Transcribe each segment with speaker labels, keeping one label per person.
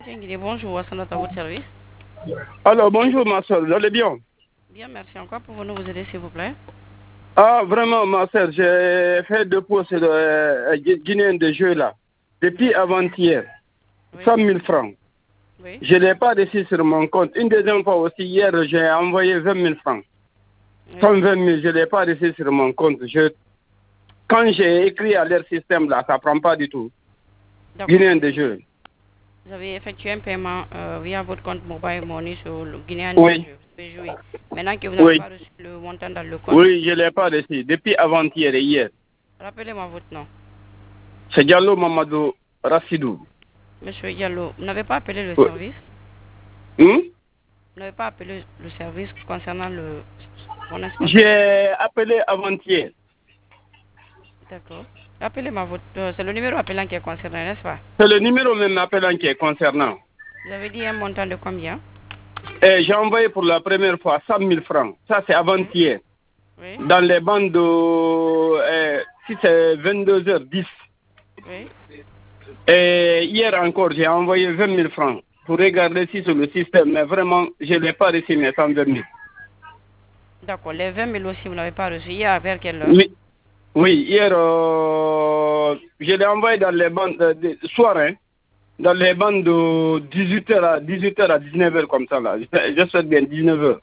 Speaker 1: Bonjour, à votre service.
Speaker 2: Alors, bonjour ma soeur, vous allez bien?
Speaker 1: Bien, merci. Encore pour nous aider, s'il vous plaît.
Speaker 2: Ah, vraiment, ma soeur, j'ai fait deux postes de Guinéen de jeu là. Depuis
Speaker 1: Oui.
Speaker 2: avant-hier,
Speaker 1: Oui.
Speaker 2: 100 000 francs.
Speaker 1: Oui.
Speaker 2: Je ne l'ai pas reçu sur mon compte. Une deuxième fois aussi, hier, j'ai envoyé 20 000 francs.
Speaker 1: Oui.
Speaker 2: 120 000, je ne l'ai pas reçu sur mon compte. Quand j'ai écrit à leur système là, ça ne prend pas du tout.
Speaker 1: D'accord.
Speaker 2: Guinéen de jeu.
Speaker 1: Vous avez effectué un paiement via votre compte mobile money sur le Guinéen de
Speaker 2: Oui,
Speaker 1: jeu. Vous pouvez jouer. Maintenant que vous n'avez
Speaker 2: oui,
Speaker 1: pas reçu le montant dans le compte,
Speaker 2: oui, je ne l'ai pas reçu. Depuis avant-hier et hier.
Speaker 1: rappelez-moi votre nom.
Speaker 2: C'est Diallo Mamadou Rassidou.
Speaker 1: Monsieur Diallo, vous n'avez pas appelé le
Speaker 2: Oui.
Speaker 1: service?
Speaker 2: Hmm?
Speaker 1: Vous n'avez pas appelé le service concernant mon espace?
Speaker 2: J'ai appelé avant-hier.
Speaker 1: D'accord. Rappelez-moi votre... c'est le numéro appelant qui est concerné, n'est-ce pas?
Speaker 2: C'est le numéro même appelant qui est concernant.
Speaker 1: Vous avez dit un montant de combien?
Speaker 2: J'ai envoyé pour la première fois 100 000 francs. Ça, c'est
Speaker 1: Oui.
Speaker 2: avant-hier.
Speaker 1: Oui.
Speaker 2: Dans les bandes de... si c'est 22h10.
Speaker 1: Oui.
Speaker 2: Et hier encore, j'ai envoyé 20 000 francs pour regarder si sur le système. Mais vraiment, je ne l'ai pas reçu, mes 120 000.
Speaker 1: D'accord. Les 20 000 aussi, vous n'avez pas reçu. Hier, vers quelle heure?
Speaker 2: Oui, oui, hier, je l'ai envoyé dans les bandes de soir, hein, dans les bandes de 18h à 19h comme ça, là. Je souhaite bien 19h.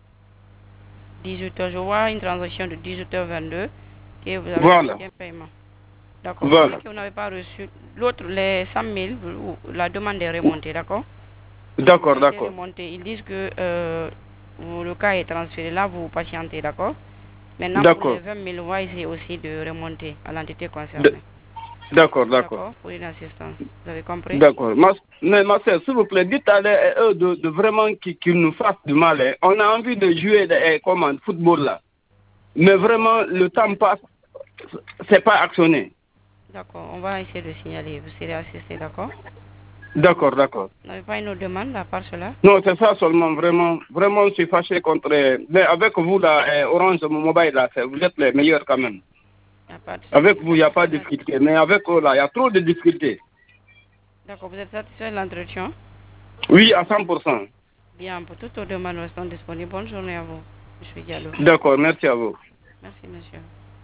Speaker 1: 18h, je vois une transaction de 18h22 que vous avez
Speaker 2: Voilà,
Speaker 1: effectué un paiement. D'accord. Vu
Speaker 2: voilà.
Speaker 1: que vous n'avez pas reçu l'autre, les 100 000, la demande est remontée, d'accord? Ça
Speaker 2: D'accord,
Speaker 1: a été
Speaker 2: d'accord.
Speaker 1: remonté. Ils disent que le cas est transféré. Là, vous patientez, d'accord? Maintenant, pour les
Speaker 2: D'accord.
Speaker 1: 20 000, on va essayer aussi de remonter à l'entité
Speaker 2: D-
Speaker 1: concernée.
Speaker 2: D'accord, d'accord.
Speaker 1: D'accord? Pour une assistance. Vous avez compris?
Speaker 2: D'accord. Mais ma soeur, s'il vous plaît, dites à eux de vraiment qu'ils nous fassent du mal, hein. On a envie de jouer comme en football là. Mais vraiment, le temps passe, c'est pas actionné.
Speaker 1: D'accord. On va essayer de signaler. Vous serez assisté, d'accord?
Speaker 2: D'accord, d'accord.
Speaker 1: Vous n'avez pas une autre demande à part cela?
Speaker 2: Non, c'est ça seulement, vraiment. Vraiment, je suis fâché contre... Mais avec vous, là, Orange Mobile, là, vous êtes les meilleurs quand même.
Speaker 1: Il n'y a pas de souci.
Speaker 2: Avec
Speaker 1: Vous
Speaker 2: vous, il
Speaker 1: êtes
Speaker 2: n'y a pas
Speaker 1: satisfait
Speaker 2: de
Speaker 1: de la...
Speaker 2: difficulté. Mais avec eux, là, il y a trop de difficultés.
Speaker 1: D'accord. Vous êtes satisfait de l'entretien?
Speaker 2: Oui, à 100%.
Speaker 1: Bien, pour toutes vos demandes, restons disponibles. Bonne journée à vous, Monsieur Diallo.
Speaker 2: D'accord, merci à vous.
Speaker 1: Merci, monsieur.